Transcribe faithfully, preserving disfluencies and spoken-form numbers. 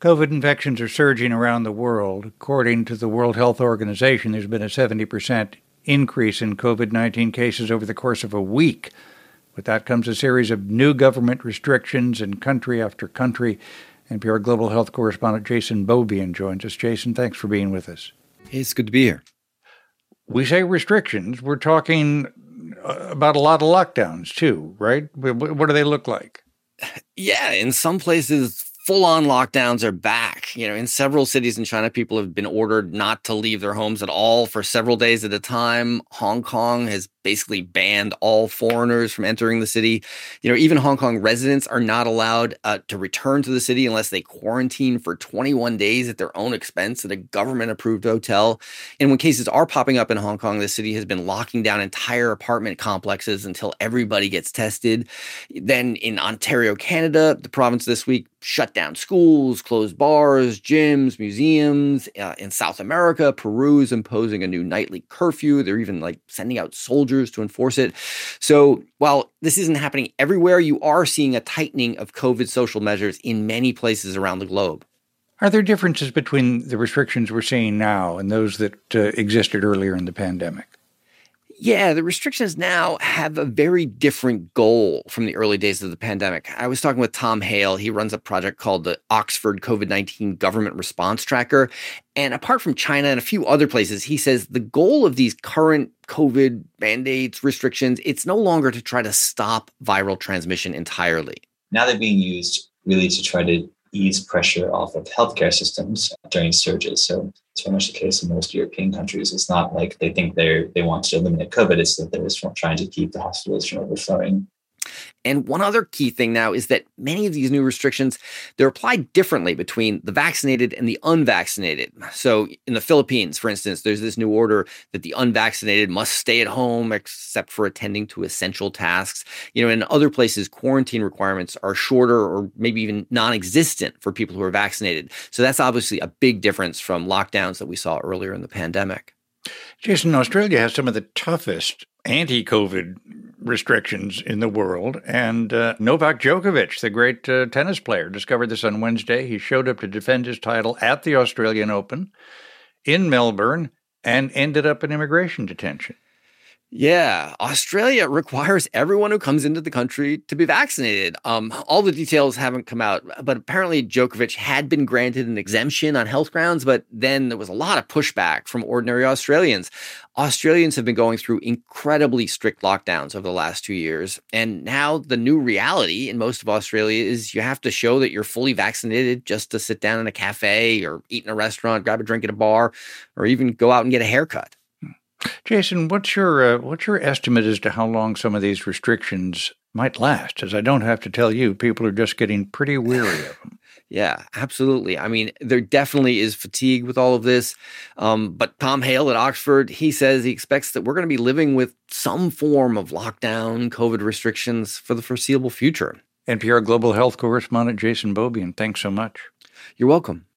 COVID infections are surging around the world. According to the World Health Organization, there's been a seventy percent increase in COVID nineteen cases over the course of a week. With that comes a series of new government restrictions in country after country. N P R Global Health correspondent Jason Beaubien joins us. Jason, thanks for being with us. Hey, it's good to be here. We say restrictions. We're talking about a lot of lockdowns, too, right? What do they look like? Yeah, in some places, full-on lockdowns are back. You know, in several cities in China, people have been ordered not to leave their homes at all for several days at a time. Hong Kong has basically banned all foreigners from entering the city. You know, even Hong Kong residents are not allowed uh, to return to the city unless they quarantine for twenty-one days at their own expense at a government-approved hotel. And when cases are popping up in Hong Kong, the city has been locking down entire apartment complexes until everybody gets tested. Then in Ontario, Canada, the province this week shut down schools, closed bars, gyms, museums. Uh, in South America, Peru is imposing a new nightly curfew. They're even like sending out soldiers to enforce it. So while this isn't happening everywhere, you are seeing a tightening of COVID social measures in many places around the globe. Are there differences between the restrictions we're seeing now and those that uh, existed earlier in the pandemic? Yeah, the restrictions now have a very different goal from the early days of the pandemic. I was talking with Tom Hale. He runs a project called the Oxford COVID nineteen Government Response Tracker. And apart from China and a few other places, he says the goal of these current COVID mandates, restrictions, it's no longer to try to stop viral transmission entirely. Now they're being used really to try to ease pressure off of healthcare systems during surges. So it's very much the case in most European countries. It's not like they think they they want to eliminate COVID. It's that they're just trying to keep the hospitals from overflowing. And one other key thing now is that many of these new restrictions, they're applied differently between the vaccinated and the unvaccinated. So in the Philippines, for instance, there's this new order that the unvaccinated must stay at home except for attending to essential tasks. You know, in other places, quarantine requirements are shorter or maybe even non-existent for people who are vaccinated. So that's obviously a big difference from lockdowns that we saw earlier in the pandemic. Jason, Australia has some of the toughest anti-COVID restrictions in the world. And uh, Novak Djokovic, the great uh, tennis player, discovered this on Wednesday. He showed up to defend his title at the Australian Open in Melbourne and ended up in immigration detention. Yeah, Australia requires everyone who comes into the country to be vaccinated. Um, all the details haven't come out, but apparently Djokovic had been granted an exemption on health grounds, but then there was a lot of pushback from ordinary Australians. Australians have been going through incredibly strict lockdowns over the last two years, and now the new reality in most of Australia is you have to show that you're fully vaccinated just to sit down in a cafe or eat in a restaurant, grab a drink at a bar, or even go out and get a haircut. Jason, what's your uh, what's your estimate as to how long some of these restrictions might last? As I don't have to tell you, people are just getting pretty weary of them. Yeah, absolutely. I mean, there definitely is fatigue with all of this. Um, but Tom Hale at Oxford, he says he expects that we're going to be living with some form of lockdown, COVID restrictions for the foreseeable future. N P R Global Health correspondent Jason Beaubien, thanks so much. You're welcome.